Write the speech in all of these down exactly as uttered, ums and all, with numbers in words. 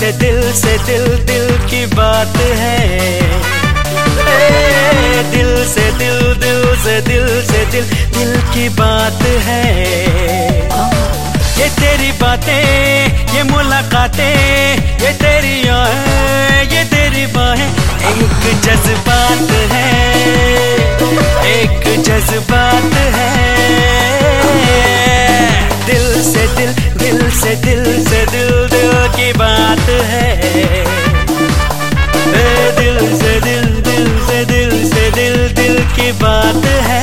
से दिल से दिल दिल की बात है, ए, दिल से दिल दिल से दिल से दिल दिल की बात है। ये तेरी बातें, ये मुलाकातें, ये तेरी आहें, ये तेरी बाहें, एक जज्बात है, एक जज्बात है। दिल से दिल दिल से दिल से दिल दिल की बात है, दिल से दिल दिल से दिल से दिल दिल की बात है।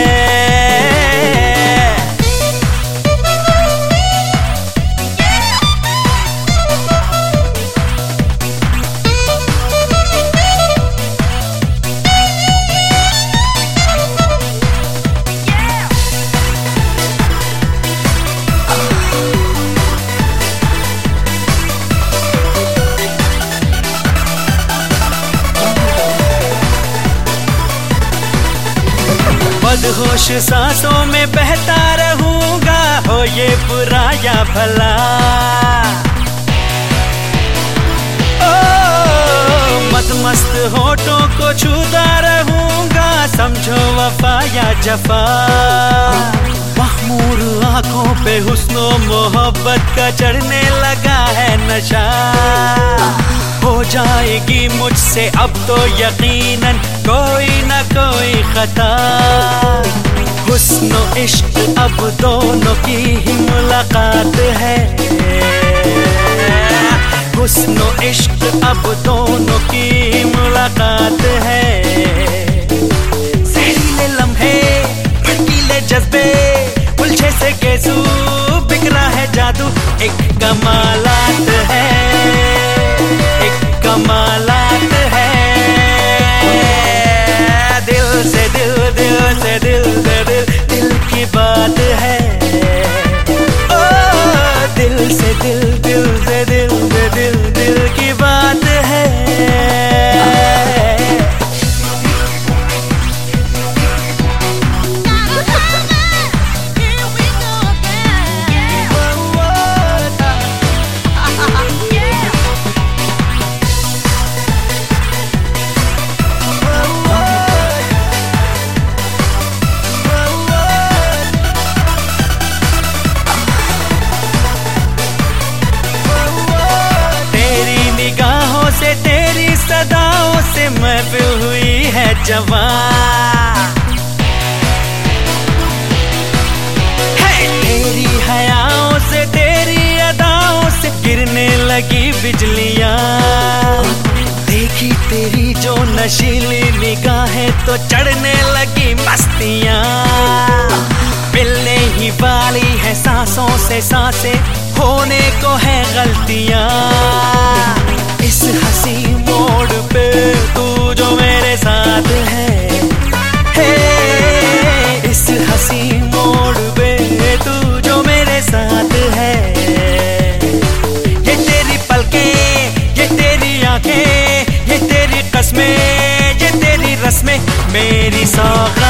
मदहोश सांसों में बहता रहूंगा, हो ये बुरा या भला। ओ मदमस्त होठों को छूता रहूंगा, समझो वफा या जफा। महमूर आंखों पे हुस्नो मोहब्बत का चढ़ने लगा है नशा। हो जाएगी मुझसे अब तो यकीनन कोई न कोई खता। हुस्नो इश्क अब दोनों की ही मुलाकात है, हुस्नो इश्क अब दोनों की ही मुलाकात है। जहरीले लम्हे, भड़कीले जज्बे, उलझे से गेजू, बिखरा है जादू, एक कमालात है, एक कमालात है। दिल से दिल दिल से दिल से दिल दिल की बात है, ओ दिल से दिल दिल से दिल से दिल दिल की बात है। तेरी सदाओं से महफिल हुई है जवां, है तेरी हयाओं से, तेरी अदाओं से गिरने लगी बिजलियां। देखी तेरी जो नशीली निगाहें तो चढ़ने लगी मस्तियां। मिलने ही वाली है सांसों से सांसें, होने को है गलतियां। इस हंसी मोड़ पे तू जो मेरे साथ है, हे इस हंसी मोड़ पे तू जो मेरे साथ है। ये तेरी पलकें, ये तेरी आंखें, ये तेरी कस्में, ये तेरी रस्में, मेरी सौगात